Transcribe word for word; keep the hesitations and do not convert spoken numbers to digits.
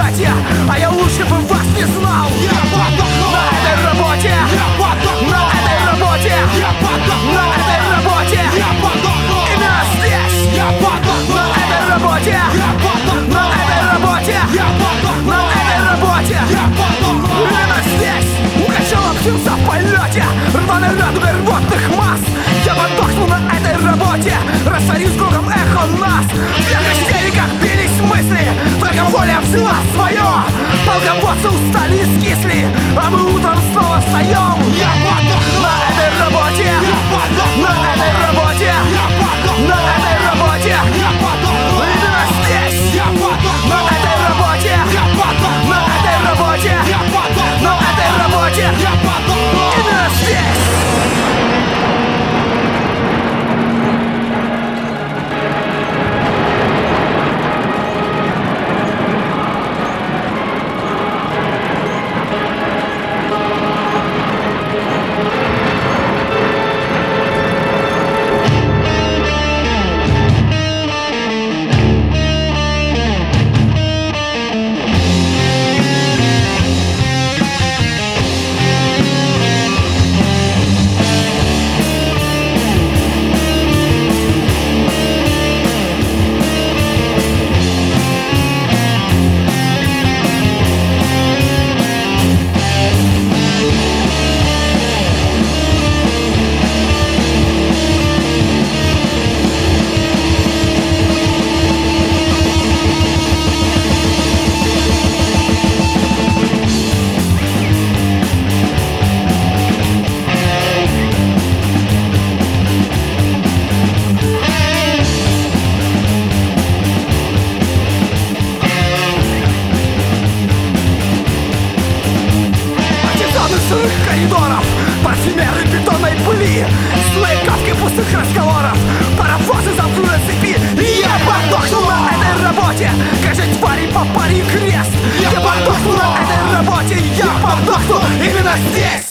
братья, а я лучше бы вас не знал. Я подохну На этой работе, Я подохну на этой работе, Я подохну на этой работе, Я подохну именно здесь. Я подохну На этой работе, Я подохну на этой работе, Я подохну на этой работе, Я подохну именно здесь. Укачала птица в полете, рваной радугой рвотных масс. Я подохну на этой работе, растворюсь кругом эхо нас. В истериках бились мысли, только воля взяла свое. Полководцы устали и скисли, а мы утром снова встаем. Я подохну На этой работе, Я подохну на этой работе, Я подохну на этой работе, Я подохну именно здесь. Я подохну На этой работе, Я подохну на этой работе, Я подохну на этой работе, Я подохну именно здесь. Сырых коридоров, парфюмеры бетонной пыли, злые кавки пустых разговоров, паровозы замкнули на цепи. И я подохну на этой работе, каждой твари по паре крест. Я подохну на этой работе, я подохну именно здесь.